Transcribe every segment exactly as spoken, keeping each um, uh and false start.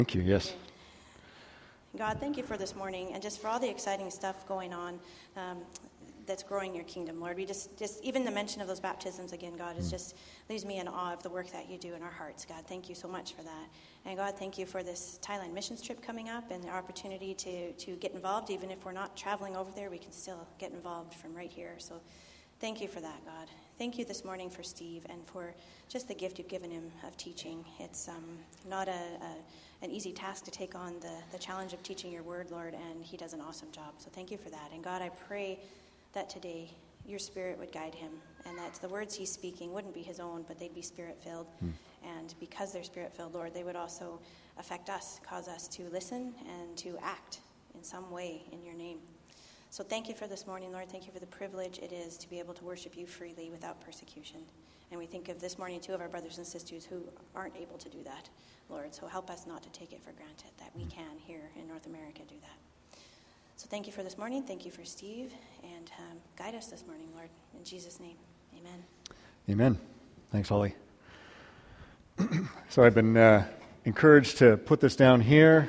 Thank you, yes. God, thank you for this morning and just for all the exciting stuff going on um, that's growing your kingdom, Lord. We just, just, even the mention of those baptisms again, God, is just leaves me in awe of the work that you do in our hearts, God. Thank you so much for that. And God, thank you for this Thailand missions trip coming up and the opportunity to, to get involved. Even if we're not traveling over there, we can still get involved from right here. So thank you for that, God. Thank you this morning for Steve and for just the gift you've given him of teaching. It's um, not a, a an easy task to take on the, the challenge of teaching your word, Lord, and he does an awesome job. So thank you for that. And God, I pray that today your spirit would guide him and that the words he's speaking wouldn't be his own, but they'd be spirit-filled. Mm. And because they're spirit-filled, Lord, they would also affect us, cause us to listen and to act in some way in your name. So thank you for this morning, Lord. Thank you for the privilege it is to be able to worship you freely without persecution. And we think of this morning two of our brothers and sisters who aren't able to do that, Lord. So help us not to take it for granted that we can here in North America do that. So thank you for this morning. Thank you for Steve. And um, guide us this morning, Lord. In Jesus' name, amen. Amen. Thanks, Holly. So I've been uh, encouraged to put this down here.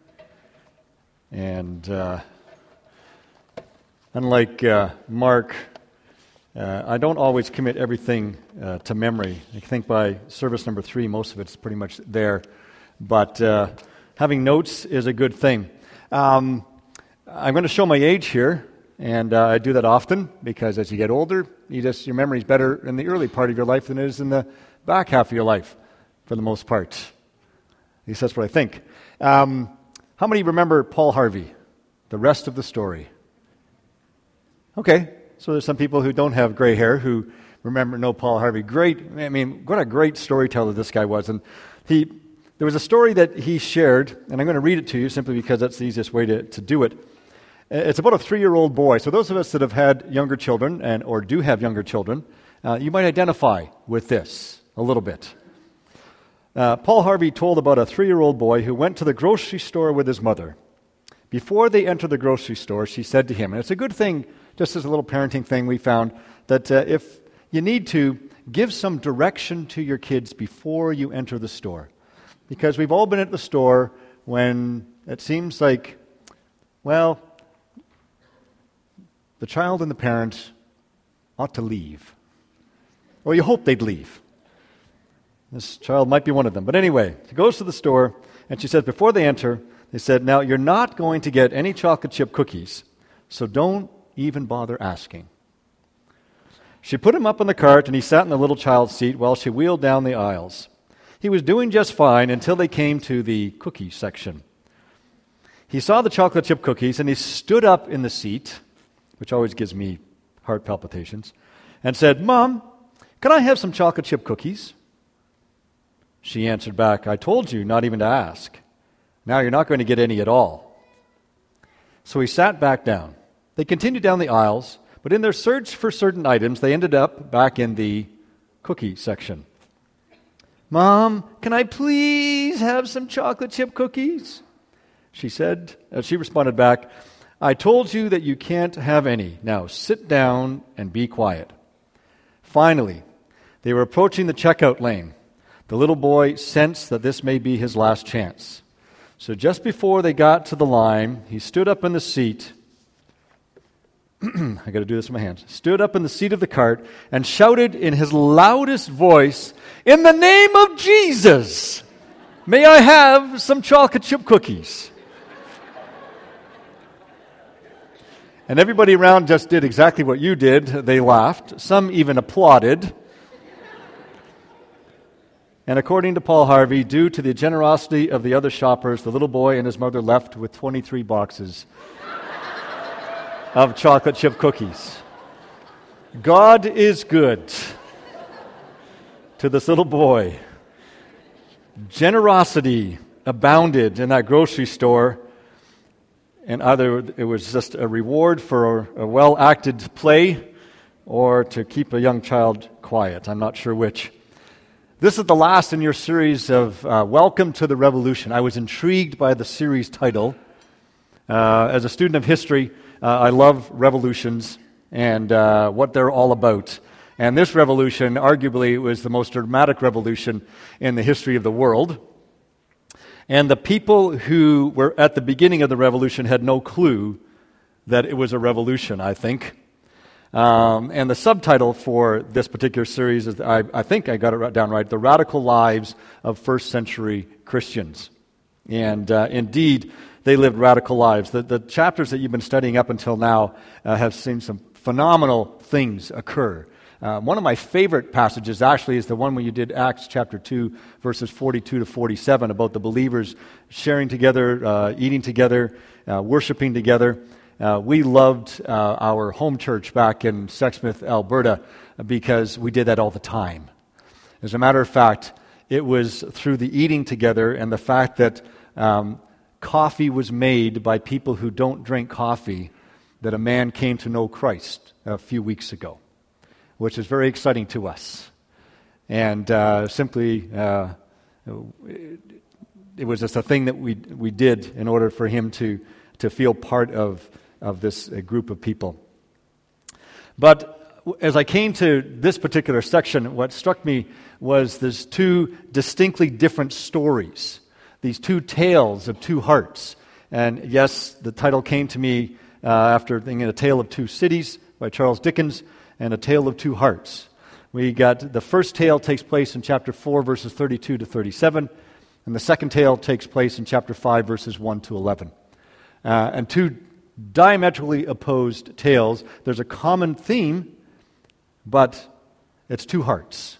And uh, unlike uh, Mark, uh, I don't always commit everything uh, to memory. I think by service number three, most of it's pretty much there. But uh, having notes is a good thing. Um, I'm going to show my age here, and uh, I do that often because as you get older, you just your memory's better in the early part of your life than it is in the back half of your life, for the most part. At least that's what I think. Um, how many remember Paul Harvey? The rest of the story. Okay, so there's some people who don't have gray hair who remember know Paul Harvey. Great, I mean, what a great storyteller this guy was. And he, there was a story that he shared, and I'm going to read it to you simply because that's the easiest way to, to do it. It's about a three-year-old boy. So those of us that have had younger children and or do have younger children, uh, you might identify with this a little bit. Uh, Paul Harvey told about a three-year-old boy who went to the grocery store with his mother. Before they entered the grocery store, she said to him, and it's a good thing, just as a little parenting thing we found, that uh, if you need to, give some direction to your kids before you enter the store. Because we've all been at the store when it seems like, well, the child and the parent ought to leave. Or you hope they'd leave. This child might be one of them. But anyway, she goes to the store, and she says, before they enter, they said, now, you're not going to get any chocolate chip cookies, so don't even bother asking. She put him up in the cart, and he sat in the little child's seat while she wheeled down the aisles. He was doing just fine until they came to the cookie section. He saw the chocolate chip cookies, and he stood up in the seat, which always gives me heart palpitations, and said, Mom, can I have some chocolate chip cookies? She answered back, I told you not even to ask. Now you're not going to get any at all. So he sat back down. They continued down the aisles, but in their search for certain items, they ended up back in the cookie section. Mom, can I please have some chocolate chip cookies? She said, uh, she responded back, I told you that you can't have any. Now sit down and be quiet. Finally, they were approaching the checkout lane. The little boy sensed that this may be his last chance. So just before they got to the line, he stood up in the seat. I got to do this with my hands. Stood up in the seat of the cart and shouted in his loudest voice, in the name of Jesus, may I have some chocolate chip cookies? And everybody around just did exactly what you did. They laughed. Some even applauded. And according to Paul Harvey, due to the generosity of the other shoppers, the little boy and his mother left with twenty-three boxes of chocolate chip cookies. God is good to this little boy. Generosity abounded in that grocery store, and either it was just a reward for a well-acted play or to keep a young child quiet. I'm not sure which. This is the last in your series of uh, Welcome to the Revolution. I was intrigued by the series title. Uh, as a student of history, uh, I love revolutions and uh, what they're all about. And this revolution, arguably, was the most dramatic revolution in the history of the world. And the people who were at the beginning of the revolution had no clue that it was a revolution, I think. Um, and the subtitle for this particular series is, I, I think I got it down right, The Radical Lives of First Century Christians. And uh, indeed, they lived radical lives. The, the chapters that you've been studying up until now uh, have seen some phenomenal things occur. Uh, one of my favorite passages actually is the one where you did Acts chapter two, verses forty-two to forty-seven, about the believers sharing together, uh, eating together, uh, worshiping together. Uh, we loved uh, our home church back in Sexsmith, Alberta, because we did that all the time. As a matter of fact, it was through the eating together and the fact that um, coffee was made by people who don't drink coffee that a man came to know Christ a few weeks ago, which is very exciting to us. And uh, simply, uh, it, it was just a thing that we we did in order for him to, to feel part of, of this uh, group of people. But as I came to this particular section, what struck me was there's two distinctly different stories, these two tales of two hearts. And yes, the title came to me uh, after thinking A Tale of Two Cities by Charles Dickens, and A Tale of Two Hearts. We got the first tale takes place in chapter four, verses thirty-two to thirty-seven, and the second tale takes place in chapter five, verses one to eleven. Uh, and two diametrically opposed tales. There's a common theme, but it's two hearts.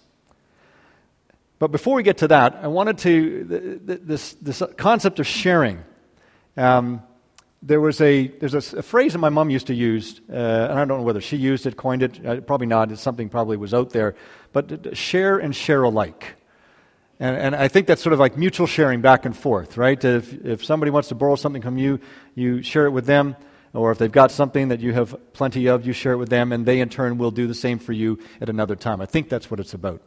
But before we get to that, I wanted to, this, this concept of sharing. Um, there was a, there's a, a phrase that my mom used to use, uh, and I don't know whether she used it, coined it, uh, probably not, it's something probably was out there, but share and share alike. And, and I think that's sort of like mutual sharing back and forth, right? If, if somebody wants to borrow something from you, you share it with them, or if they've got something that you have plenty of, you share it with them, and they in turn will do the same for you at another time. I think that's what it's about.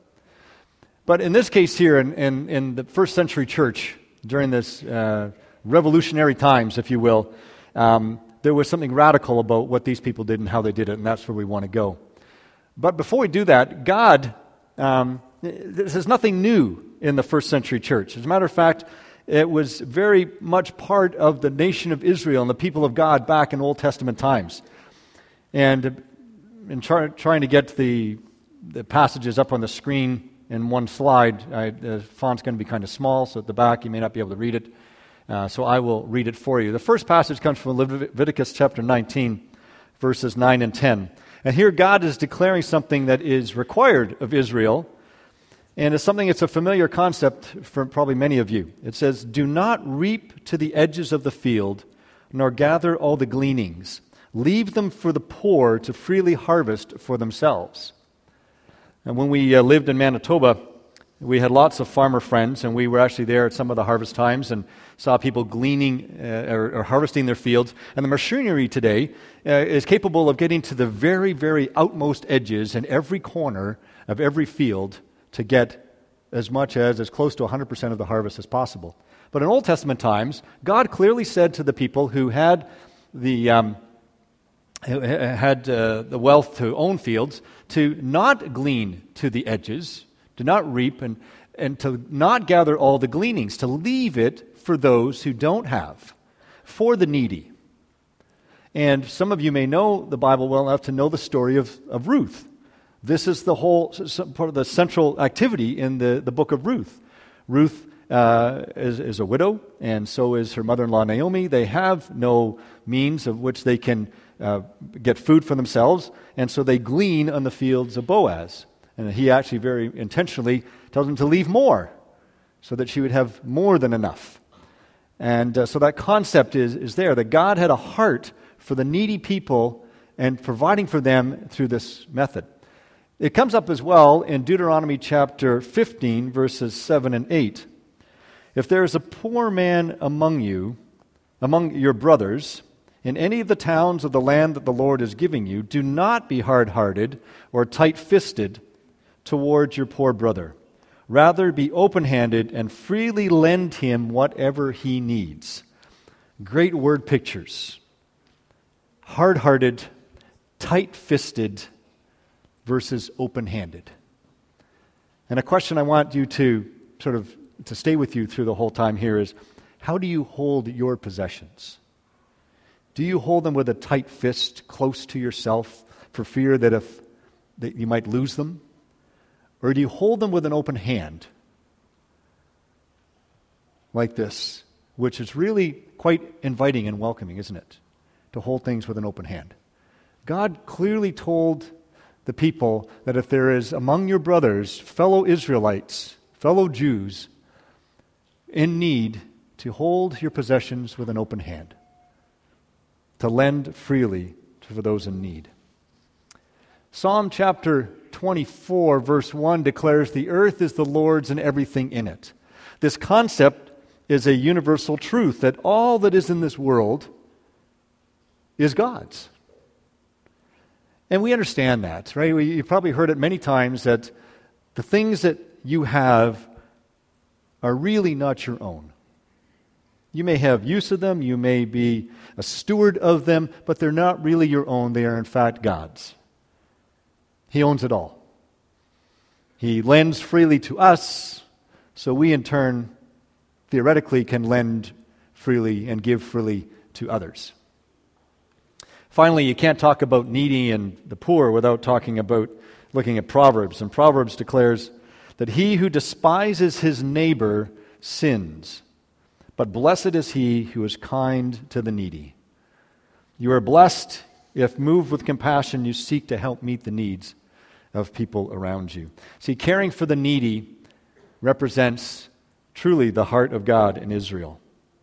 But in this case here, in, in, in the first century church, during this uh, revolutionary times, if you will, um, there was something radical about what these people did and how they did it, and that's where we want to go. But before we do that, God, um, this is nothing new in the first century church. As a matter of fact, it was very much part of the nation of Israel and the people of God back in Old Testament times. And in try, trying to get the, the passages up on the screen in one slide, I, the font's going to be kind of small, so at the back you may not be able to read it. Uh, so I will read it for you. The first passage comes from Leviticus chapter nineteen, verses nine and ten. And here God is declaring something that is required of Israel, and it's something that's a familiar concept for probably many of you. It says, "Do not reap to the edges of the field, nor gather all the gleanings. Leave them for the poor to freely harvest for themselves." And when we uh, lived in Manitoba, we had lots of farmer friends, and we were actually there at some of the harvest times and saw people gleaning uh, or, or harvesting their fields. And the machinery today uh, is capable of getting to the very, very outmost edges in every corner of every field to get as much as, as close to one hundred percent of the harvest as possible. But in Old Testament times, God clearly said to the people who had the um, who had uh, the wealth to own fields to not glean to the edges, to not reap, and, and to not gather all the gleanings, to leave it for those who don't have, for the needy. And some of you may know the Bible well enough to know the story of, of Ruth. This is the whole part of the central activity in the, the book of Ruth. Ruth uh, is, is a widow, and so is her mother-in-law Naomi. They have no means of which they can uh, get food for themselves, and so they glean on the fields of Boaz. And he actually very intentionally tells them to leave more, so that she would have more than enough. And uh, so that concept is, is there, that God had a heart for the needy people and providing for them through this method. It comes up as well in Deuteronomy chapter fifteen, verses seven and eight. "If there is a poor man among you, among your brothers, in any of the towns of the land that the Lord is giving you, do not be hard-hearted or tight-fisted toward your poor brother. Rather, be open-handed and freely lend him whatever he needs." Great word pictures. Hard-hearted, tight-fisted, versus open-handed. And a question I want you to sort of to stay with you through the whole time here is, how do you hold your possessions? Do you hold them with a tight fist close to yourself for fear that if that you might lose them? Or do you hold them with an open hand like this, which is really quite inviting and welcoming, isn't it? To hold things with an open hand. God clearly told the people that if there is among your brothers, fellow Israelites, fellow Jews, in need, to hold your possessions with an open hand, to lend freely for those in need. Psalm chapter twenty-four, verse one declares, "The earth is the Lord's and everything in it." This concept is a universal truth that all that is in this world is God's. And we understand that, right? We, you've probably heard it many times that the things that you have are really not your own. You may have use of them, you may be a steward of them, but they're not really your own. They are in fact God's. He owns it all. He lends freely to us, so we in turn theoretically can lend freely and give freely to others. Finally, you can't talk about needy and the poor without talking about looking at Proverbs. And Proverbs declares that he who despises his neighbor sins, but blessed is he who is kind to the needy. You are blessed if, moved with compassion, you seek to help meet the needs of people around you. See, caring for the needy represents truly the heart of God in Israel.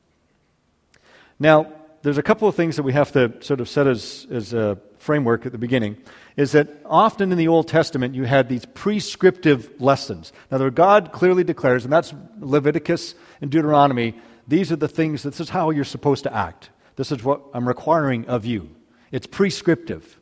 Now, there's a couple of things that we have to sort of set as, as a framework at the beginning, is that often in the Old Testament you had these prescriptive lessons. Now, God clearly declares, and that's Leviticus and Deuteronomy, these are the things, this is how you're supposed to act. This is what I'm requiring of you. It's prescriptive.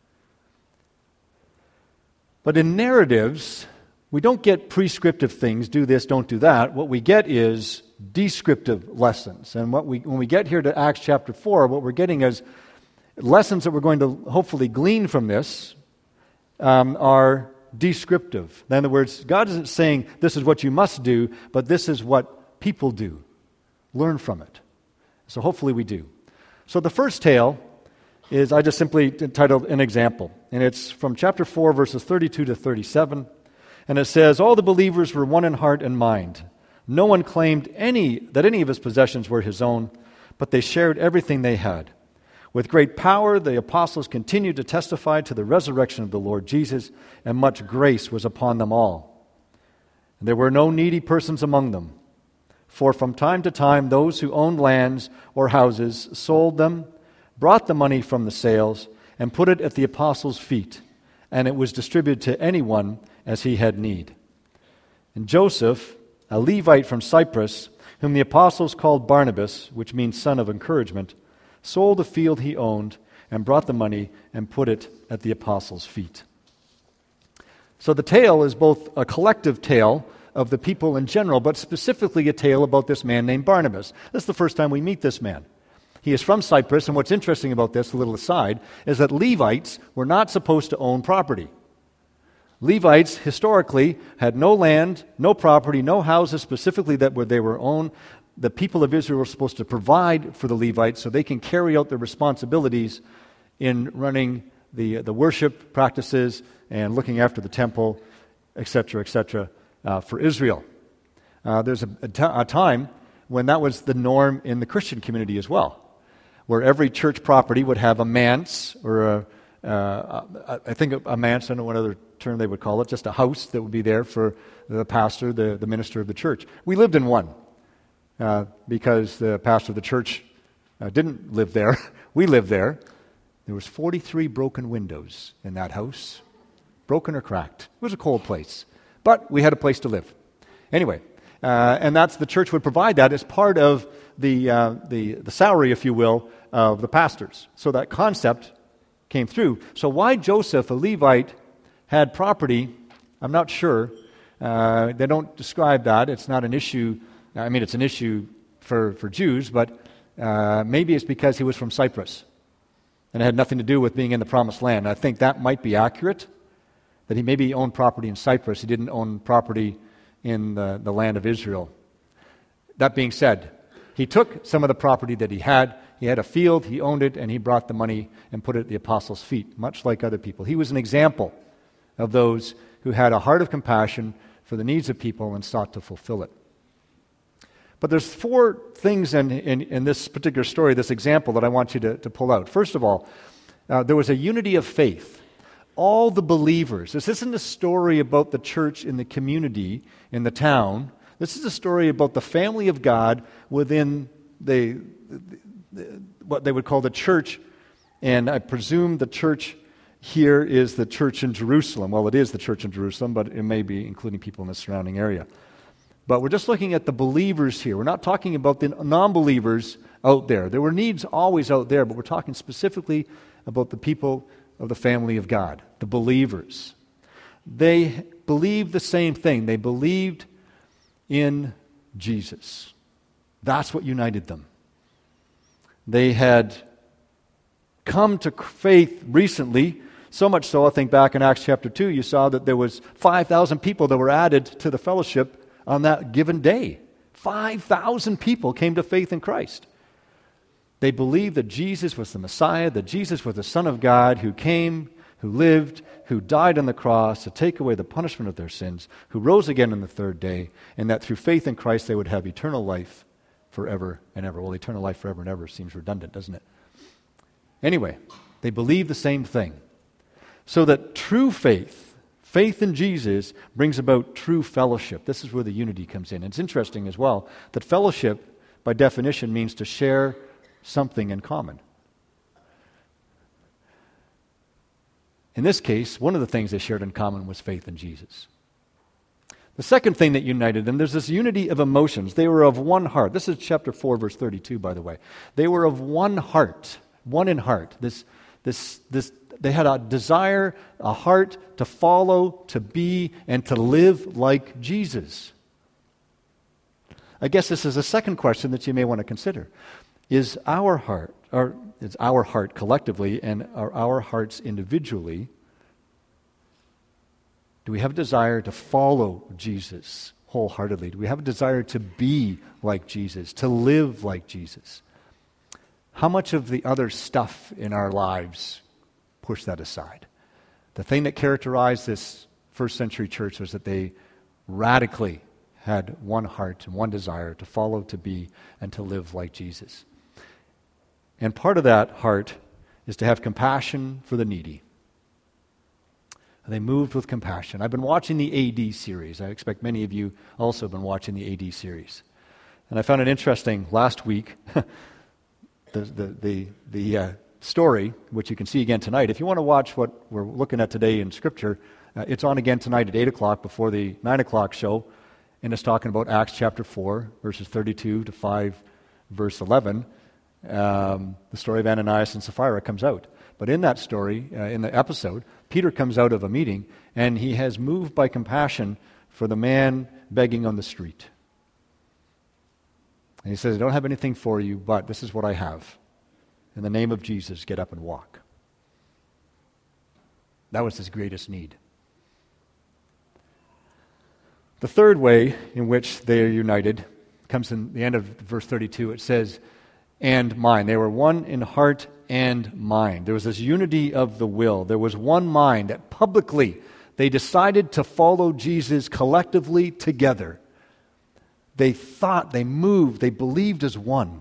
But in narratives, we don't get prescriptive things, do this, don't do that. What we get is descriptive lessons. And what we when we get here to Acts chapter four, what we're getting is lessons that we're going to hopefully glean from this um, are descriptive. In other words, God isn't saying this is what you must do, but this is what people do. Learn from it. So hopefully we do. So the first tale is, I just simply entitled An Example. And it's from chapter four, verses thirty-two to thirty-seven. And it says, all the believers were one in heart and mind. No one claimed any that any of his possessions were his own, but they shared everything they had. With great power, the apostles continued to testify to the resurrection of the Lord Jesus, and much grace was upon them all. And there were no needy persons among them. For from time to time, those who owned lands or houses sold them, brought the money from the sales, and put it at the apostles' feet, and it was distributed to anyone as he had need. And Joseph, a Levite from Cyprus, whom the apostles called Barnabas, which means son of encouragement, sold a field he owned and brought the money and put it at the apostles' feet. So the tale is both a collective tale of the people in general, but specifically a tale about this man named Barnabas. This is the first time we meet this man. He is from Cyprus, and what's interesting about this, a little aside, is that Levites were not supposed to own property. Levites historically had no land, no property, no houses specifically that were they were owned. The people of Israel were supposed to provide for the Levites so they can carry out their responsibilities in running the the worship practices and looking after the temple, et cetera, et cetera, uh, for Israel. Uh, there's a, a, t- a time when that was the norm in the Christian community as well, where every church property would have a manse or a Uh, I think a manse, I don't know what other term they would call it, just a house that would be there for the pastor, the, the minister of the church. We lived in one uh, because the pastor of the church uh, didn't live there. We lived there. There was forty-three broken windows in that house, broken or cracked. It was a cold place, but we had a place to live. Anyway, uh, and that's the church would provide that as part of the uh, the the salary, if you will, of the pastors. So that concept came through. So why Joseph, a Levite, had property, I'm not sure. Uh, they don't describe that. It's not an issue. I mean, it's an issue for, for Jews, but uh, maybe it's because he was from Cyprus, and it had nothing to do with being in the Promised Land. I think that might be accurate, that he maybe owned property in Cyprus. He didn't own property in the, the land of Israel. That being said, he took some of the property that he had. He had a field, he owned it, and he brought the money and put it at the apostles' feet, much like other people. He was an example of those who had a heart of compassion for the needs of people and sought to fulfill it. But there's four things in, in, in this particular story, this example, that I want you to, to pull out. First of all, uh, there was a unity of faith. All the believers. This isn't a story about the church in the community, in the town. This is a story about the family of God within the, the, the what they would call the church. And I presume the church here is the church in Jerusalem. Well, it is the church in Jerusalem, but it may be including people in the surrounding area. But we're just looking at the believers here. We're not talking about the non-believers out there. There were needs always out there, but we're talking specifically about the people of the family of God, the believers. They believed the same thing. They believed in Jesus. That's what united them. They had come to faith recently, so much so, I think back in Acts chapter two, you saw that there was five thousand people that were added to the fellowship on that given day. five thousand people came to faith in Christ. They believed that Jesus was the Messiah, that Jesus was the Son of God who came, who lived, who died on the cross to take away the punishment of their sins, who rose again on the third day, and that through faith in Christ they would have eternal life forever and ever. Well, eternal life forever and ever seems redundant, doesn't it? Anyway, they believed the same thing. So that true faith, faith in Jesus, brings about true fellowship. This is where the unity comes in. It's interesting as well that fellowship, by definition, means to share something in common. In this case, one of the things they shared in common was faith in Jesus. The second thing that united them, there's this unity of emotions. They were of one heart. This is chapter four, verse thirty-two, by the way. They were of one heart, one in heart. This, this, this, they had a desire, a heart to follow, to be, and to live like Jesus. I guess this is a second question that you may want to consider. Is our heart, or is our heart collectively and are our hearts individually, do we have a desire to follow Jesus wholeheartedly? Do we have a desire to be like Jesus, to live like Jesus? How much of the other stuff in our lives push that aside? The thing that characterized this first century church was that they radically had one heart and one desire to follow, to be, and to live like Jesus. And part of that heart is to have compassion for the needy. And they moved with compassion. I've been watching the A D series. I expect many of you also have been watching the A D series. And I found it interesting last week, the the the, the uh, story, which you can see again tonight. If you want to watch what we're looking at today in Scripture, uh, it's on again tonight at eight o'clock before the nine o'clock show. And it's talking about Acts chapter four, verses thirty-two to five, verse eleven. Um, the story of Ananias and Sapphira comes out. But in that story, uh, in the episode, Peter comes out of a meeting, and he has moved by compassion for the man begging on the street. And he says, I don't have anything for you, but this is what I have. In the name of Jesus, get up and walk. That was his greatest need. The third way in which they are united comes in the end of verse thirty-two. It says, and mind. They were one in heart and mind. There was this unity of the will. There was one mind that publicly they decided to follow Jesus collectively together. They thought, they moved, they believed as one.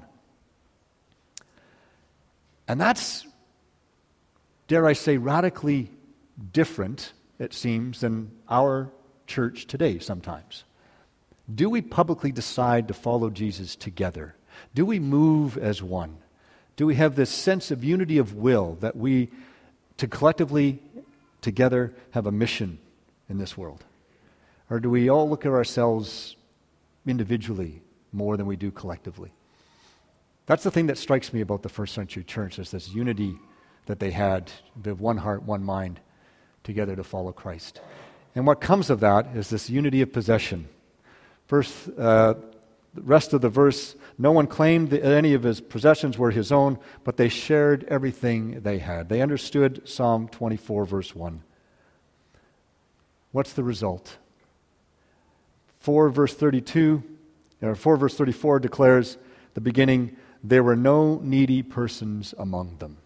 And that's, dare I say, radically different, it seems, than our church today sometimes. Do we publicly decide to follow Jesus together? Do we move as one? Do we have this sense of unity of will that we, to collectively, together, have a mission in this world? Or do we all look at ourselves individually more than we do collectively? That's the thing that strikes me about the first century church, is this unity that they had, the one heart, one mind, together to follow Christ. And what comes of that is this unity of possession. First, uh, the rest of the verse, no one claimed that any of his possessions were his own, but they shared everything they had. They understood Psalm twenty-four, verse one. What's the result? four verse thirty-two, or four verse thirty-four declares the beginning, there were no needy persons among them.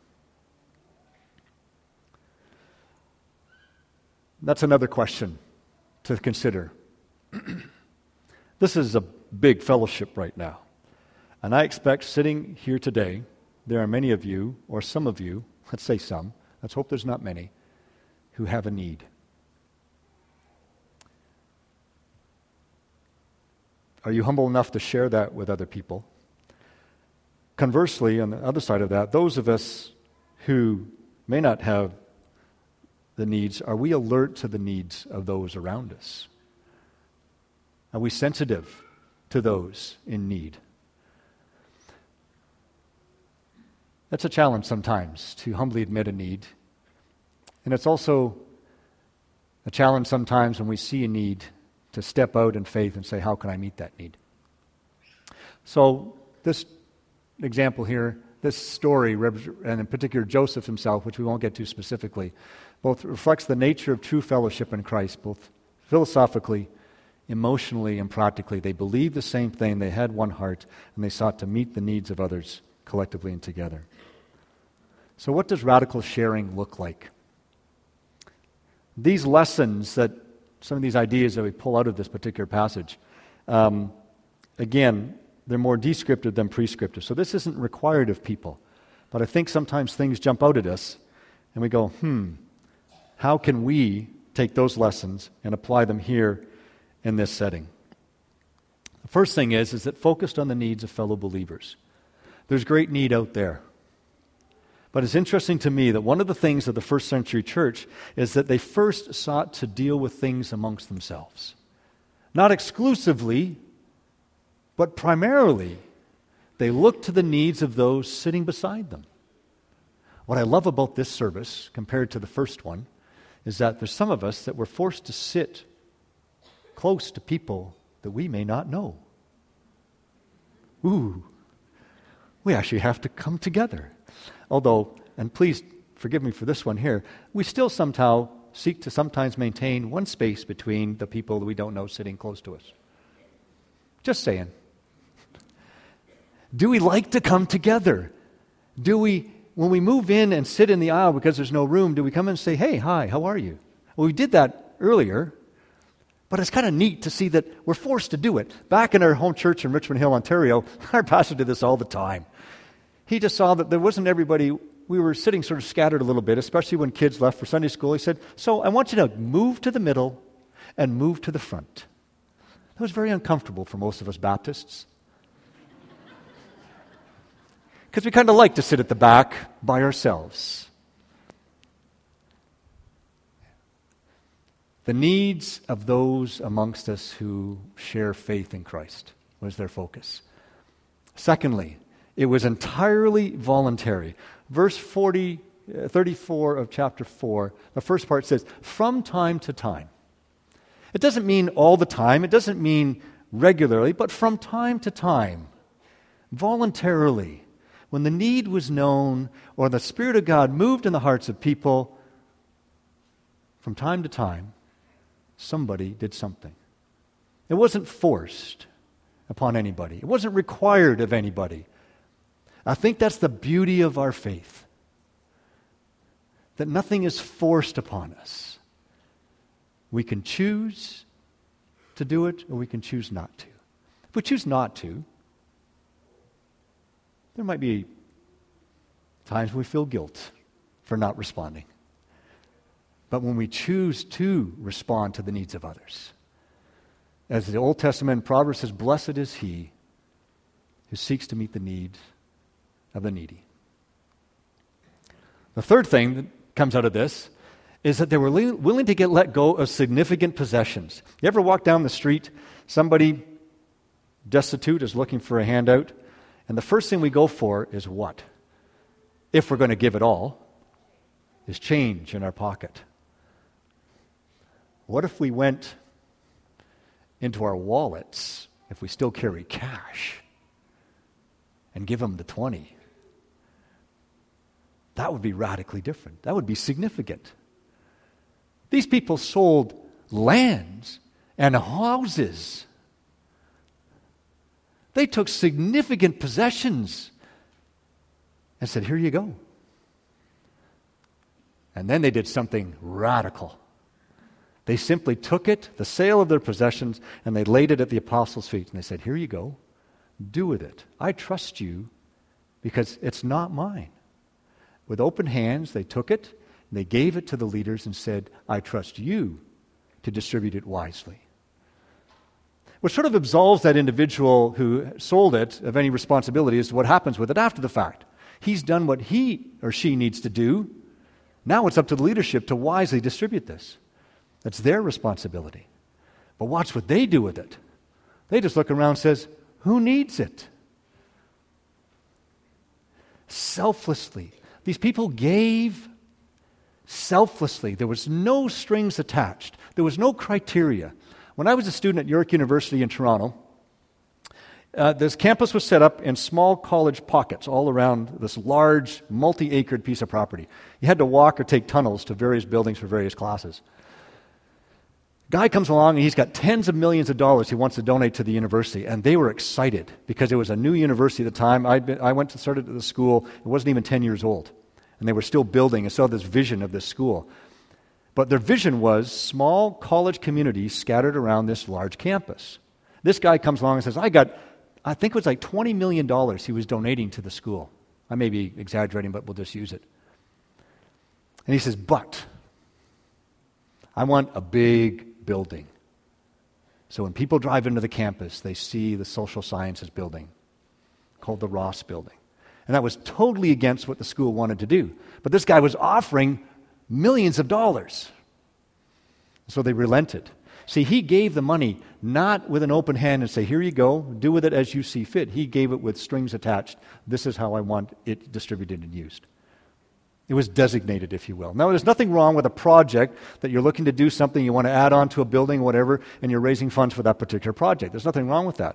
That's another question to consider. This is a big fellowship right now. And I expect sitting here today, there are many of you, or some of you, let's say some, let's hope there's not many, who have a need. Are you humble enough to share that with other people? Conversely, on the other side of that, those of us who may not have the needs, are we alert to the needs of those around us? Are we sensitive to those in need? That's a challenge sometimes, to humbly admit a need. And it's also a challenge sometimes when we see a need to step out in faith and say, how can I meet that need? So this example here, this story, and in particular Joseph himself, which we won't get to specifically, both reflects the nature of true fellowship in Christ, both philosophically, emotionally, and practically. They believed the same thing, they had one heart, and they sought to meet the needs of others collectively and together. So what does radical sharing look like? These lessons, that some of these ideas that we pull out of this particular passage, um, again, they're more descriptive than prescriptive. So this isn't required of people. But I think sometimes things jump out at us, and we go, hmm, how can we take those lessons and apply them here in this setting? The first thing is, is that focused on the needs of fellow believers. There's great need out there. But it's interesting to me that one of the things of the first century church is that they first sought to deal with things amongst themselves. Not exclusively, but primarily, they looked to the needs of those sitting beside them. What I love about this service, compared to the first one, is that there's some of us that were forced to sit close to people that we may not know. Ooh, we actually have to come together. Although, and please forgive me for this one here, we still somehow seek to sometimes maintain one space between the people that we don't know sitting close to us. Just saying. Do we like to come together? Do we, when we move in and sit in the aisle because there's no room, do we come and say, hey, hi, how are you? Well, we did that earlier, but it's kind of neat to see that we're forced to do it. Back in our home church in Richmond Hill, Ontario, our pastor did this all the time. He just saw that there wasn't everybody, we were sitting sort of scattered a little bit, especially when kids left for Sunday school. He said, so I want you to move to the middle and move to the front. That was very uncomfortable for most of us Baptists. Because we kind of like to sit at the back by ourselves. The needs of those amongst us who share faith in Christ was their focus. Secondly, it was entirely voluntary. Verse forty, uh, thirty-four of chapter four, the first part says, from time to time. It doesn't mean all the time, it doesn't mean regularly, but from time to time, voluntarily. When the need was known or the Spirit of God moved in the hearts of people, from time to time, somebody did something. It wasn't forced upon anybody. It wasn't required of anybody. I think that's the beauty of our faith, that nothing is forced upon us. We can choose to do it, or we can choose not to. If we choose not to, there might be times we feel guilt for not responding. But when we choose to respond to the needs of others, as the Old Testament proverb says, blessed is he who seeks to meet the needs of the needy. The third thing that comes out of this is that they were li- willing to get let go of significant possessions. You ever walk down the street, somebody destitute is looking for a handout, and the first thing we go for is what? If we're going to give it all, is change in our pocket. What if we went into our wallets, if we still carry cash, and give them the twenty? That would be radically different. That would be significant. These people sold lands and houses. They took significant possessions and said, here you go. And then they did something radical. They simply took it, the sale of their possessions, and they laid it at the apostles' feet. And they said, here you go. Do with it. I trust you because it's not mine. With open hands, they took it, and they gave it to the leaders and said, I trust you to distribute it wisely. What sort of absolves that individual who sold it of any responsibility as to what happens with it after the fact. He's done what he or she needs to do. Now it's up to the leadership to wisely distribute this. That's their responsibility. But watch what they do with it. They just look around and says, who needs it? Selflessly. These people gave selflessly. There was no strings attached. There was no criteria. When I was a student at York University in Toronto, uh, this campus was set up in small college pockets all around this large, multi-acred piece of property. You had to walk or take tunnels to various buildings for various classes. Guy comes along and he's got tens of millions of dollars he wants to donate to the university, and they were excited because it was a new university at the time. I'd been, I went to started at the school. It wasn't even ten years old, and they were still building and saw this vision of this school. But their vision was small college communities scattered around this large campus. This guy comes along and says, I got, I think it was like twenty million dollars he was donating to the school. I may be exaggerating, but we'll just use it. And he says, but I want a big building. So when people drive into the campus, they see the social sciences building called the Ross Building. And that was totally against what the school wanted to do. But this guy was offering millions of dollars. So they relented. See, he gave the money not with an open hand and say, here you go, do with it as you see fit. He gave it with strings attached. This is how I want it distributed and used. It was designated, if you will. Now, there's nothing wrong with a project that you're looking to do something, you want to add on to a building, whatever, and you're raising funds for that particular project. There's nothing wrong with that.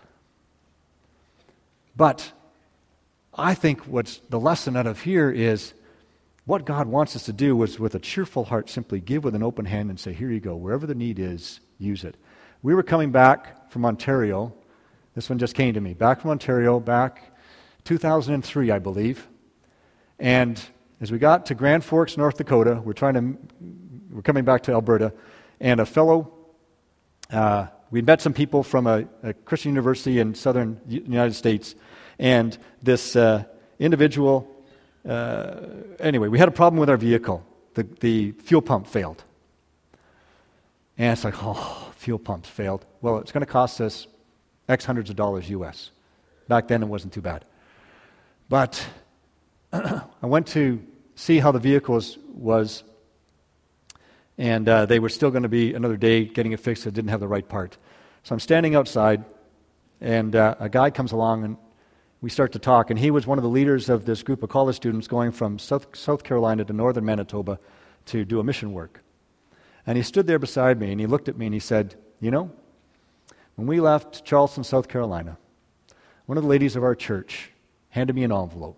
But I think what's the lesson out of here is what God wants us to do is with a cheerful heart simply give with an open hand and say, here you go, wherever the need is, use it. We were coming back from Ontario. This one just came to me. Back from Ontario, back two thousand three, I believe. And as we got to Grand Forks, North Dakota, we're trying to, we're coming back to Alberta, and a fellow, uh, we met some people from a, a Christian university in southern United States, and this uh, individual, uh, anyway, we had a problem with our vehicle. The, the fuel pump failed. And it's like, oh, fuel pumps failed. Well, it's going to cost us X hundreds of dollars U S. Back then it wasn't too bad. But I went to see how the vehicle was, was and uh, they were still going to be another day getting it fixed. It didn't have the right part. So I'm standing outside, and uh, a guy comes along, and we start to talk. And he was one of the leaders of this group of college students going from South, South Carolina to northern Manitoba to do a mission work. And he stood there beside me, and he looked at me, and he said, you know, when we left Charleston, South Carolina, one of the ladies of our church handed me an envelope.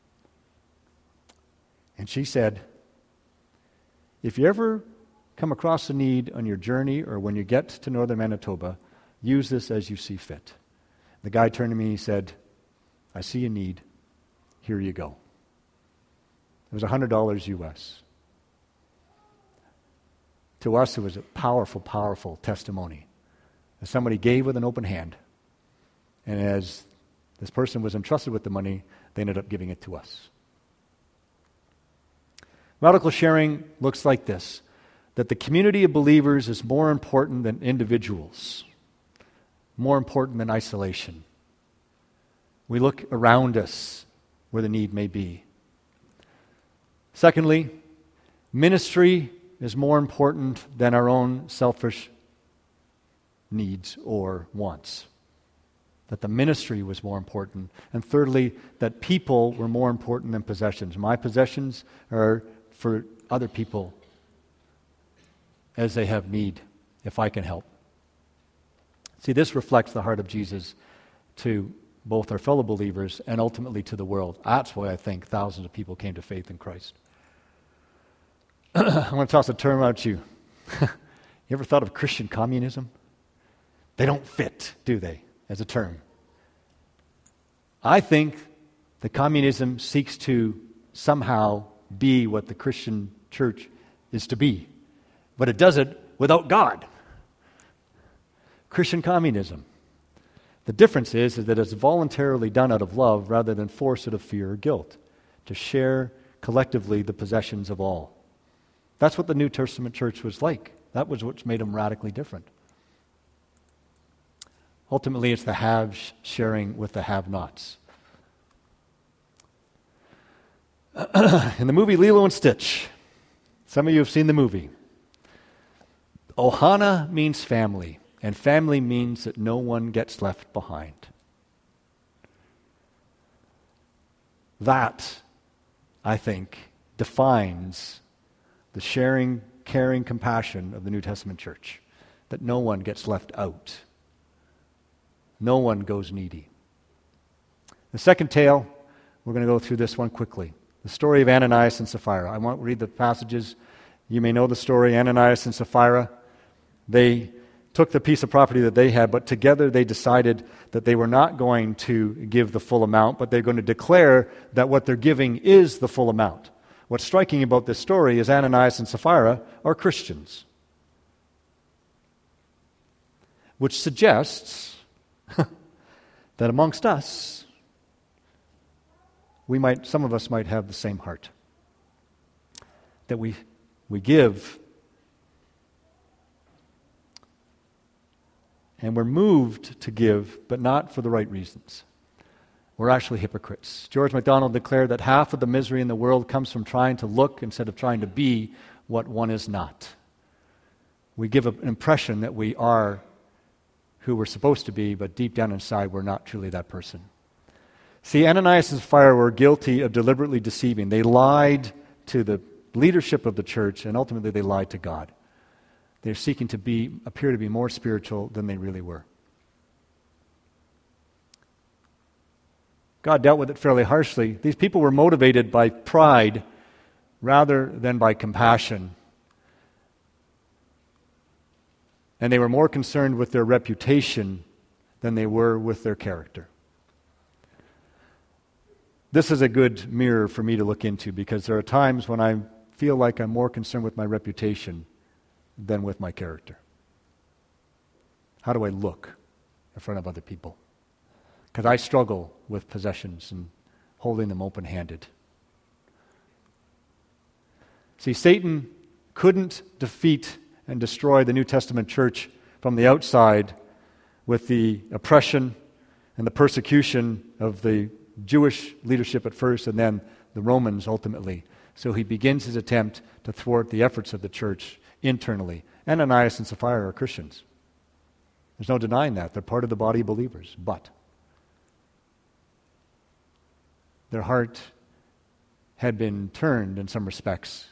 And she said, if you ever come across a need on your journey or when you get to northern Manitoba, use this as you see fit. The guy turned to me and he said, I see a need. Here you go. It was one hundred dollars U S. To us, it was a powerful, powerful testimony. As somebody gave with an open hand, and as this person was entrusted with the money, they ended up giving it to us. Radical sharing looks like this, that the community of believers is more important than individuals, more important than isolation. We look around us where the need may be. Secondly, ministry is more important than our own selfish needs or wants. That the ministry was more important. And thirdly, that people were more important than possessions. My possessions are for other people as they have need, if I can help. See, this reflects the heart of Jesus to both our fellow believers and ultimately to the world. That's why I think thousands of people came to faith in Christ. I want to toss a term out at you. You ever thought of Christian communism? They don't fit, do they, as a term? I think that communism seeks to somehow be what the Christian church is to be, but it does it without God. Christian communism. The difference is, is that it's voluntarily done out of love rather than forced out of fear or guilt, to share collectively the possessions of all. That's what the New Testament church was like. That was what made them radically different. Ultimately, it's the haves sharing with the have-nots. In the movie Lilo and Stitch, some of you have seen the movie. Ohana means family, and family means that no one gets left behind. That, I think, defines the sharing, caring, compassion of the New Testament church, that no one gets left out. No one goes needy. The second tale, we're going to go through this one quickly. The story of Ananias and Sapphira. I won't read the passages. You may know the story. Ananias and Sapphira, they took the piece of property that they had, but together they decided that they were not going to give the full amount, but they're going to declare that what they're giving is the full amount. What's striking about this story is Ananias and Sapphira are Christians, which suggests that amongst us, we might, some of us might have the same heart. That we we give, and we're moved to give, but not for the right reasons. We're actually hypocrites. George MacDonald declared that half of the misery in the world comes from trying to look instead of trying to be what one is not. We give an impression that we are who we're supposed to be, but deep down inside, we're not truly that person. See, Ananias and Sapphira were guilty of deliberately deceiving. They lied to the leadership of the church, and ultimately they lied to God. They're seeking to be, appear to be more spiritual than they really were. God dealt with it fairly harshly. These people were motivated by pride rather than by compassion. And they were more concerned with their reputation than they were with their character. This is a good mirror for me to look into, because there are times when I feel like I'm more concerned with my reputation than with my character. How do I look in front of other people? Because I struggle with possessions and holding them open-handed. See, Satan couldn't defeat and destroy the New Testament church from the outside with the oppression and the persecution of the Jewish leadership at first, and then the Romans ultimately. So he begins his attempt to thwart the efforts of the church internally. Ananias and Sapphira are Christians. There's no denying that. They're part of the body of believers. But their heart had been turned in some respects.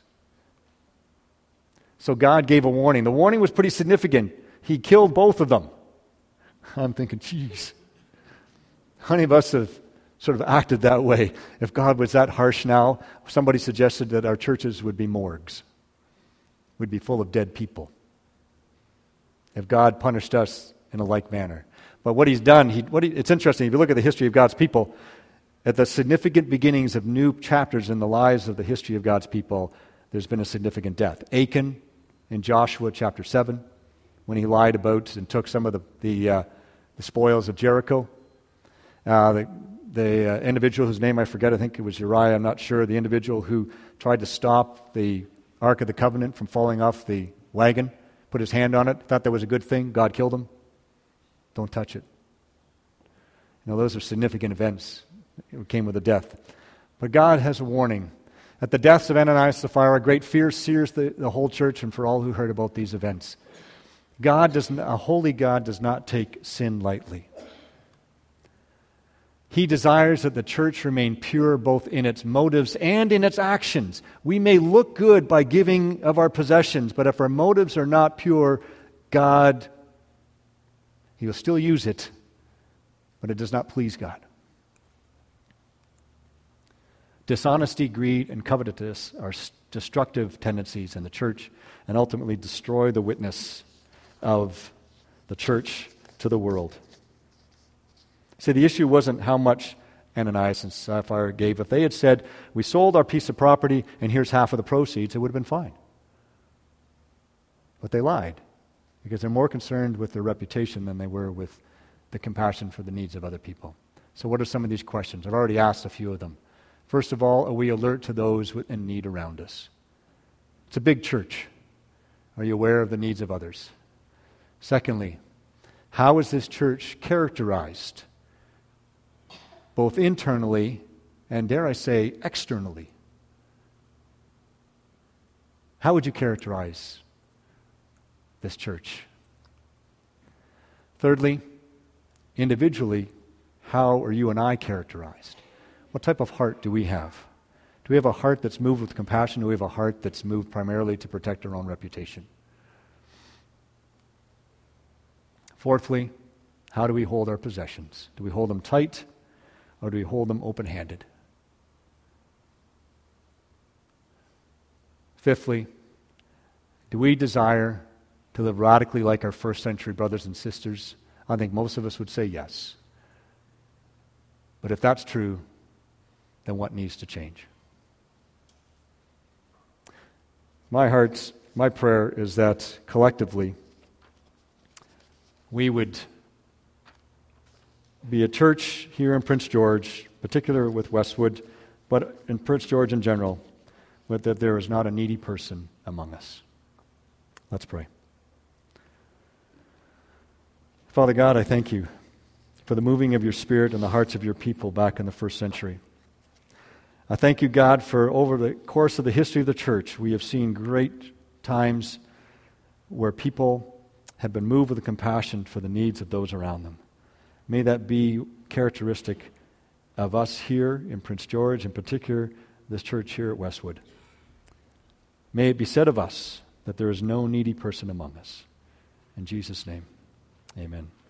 So God gave a warning. The warning was pretty significant. He killed both of them. I'm thinking, geez, how many of us have sort of acted that way? If God was that harsh now, somebody suggested that our churches would be morgues. We'd be full of dead people. If God punished us in a like manner. But what he's done, he, what he, it's interesting, if you look at the history of God's people, at the significant beginnings of new chapters in the lives of the history of God's people, there's been a significant death. Achan in Joshua chapter seven, when he lied about and took some of the, the, uh, the spoils of Jericho. Uh, the the uh, individual whose name I forget, I think it was Uriah, I'm not sure, the individual who tried to stop the Ark of the Covenant from falling off the wagon, put his hand on it, thought that was a good thing, God killed him. Don't touch it. You know, those are significant events. It came with a death. But God has a warning. At the deaths of Ananias and Sapphira, great fear sears the, the whole church and for all who heard about these events. God does not, a holy God does not take sin lightly. He desires that the church remain pure both in its motives and in its actions. We may look good by giving of our possessions, but if our motives are not pure, God, He will still use it, but it does not please God. Dishonesty, greed, and covetousness are destructive tendencies in the church and ultimately destroy the witness of the church to the world. See, the issue wasn't how much Ananias and Sapphira gave. If they had said, we sold our piece of property and here's half of the proceeds, it would have been fine. But they lied because they're more concerned with their reputation than they were with the compassion for the needs of other people. So what are some of these questions? I've already asked a few of them. First of all, are we alert to those in need around us? It's a big church. Are you aware of the needs of others? Secondly, how is this church characterized? Both internally and, dare I say, externally. How would you characterize this church? Thirdly, individually, how are you and I characterized? What type of heart do we have? Do we have a heart that's moved with compassion? Do we have a heart that's moved primarily to protect our own reputation? Fourthly, how do we hold our possessions? Do we hold them tight or do we hold them open-handed? Fifthly, do we desire to live radically like our first century brothers and sisters? I think most of us would say yes. But if that's true, then what needs to change? My heart's, my prayer is that collectively we would be a church here in Prince George, particularly with Westwood, but in Prince George in general, but that there is not a needy person among us. Let's pray. Father God, I thank you for the moving of your Spirit in the hearts of your people back in the first century. I thank you, God, for over the course of the history of the church, we have seen great times where people have been moved with compassion for the needs of those around them. May that be characteristic of us here in Prince George, in particular this church here at Westwood. May it be said of us that there is no needy person among us. In Jesus' name, amen.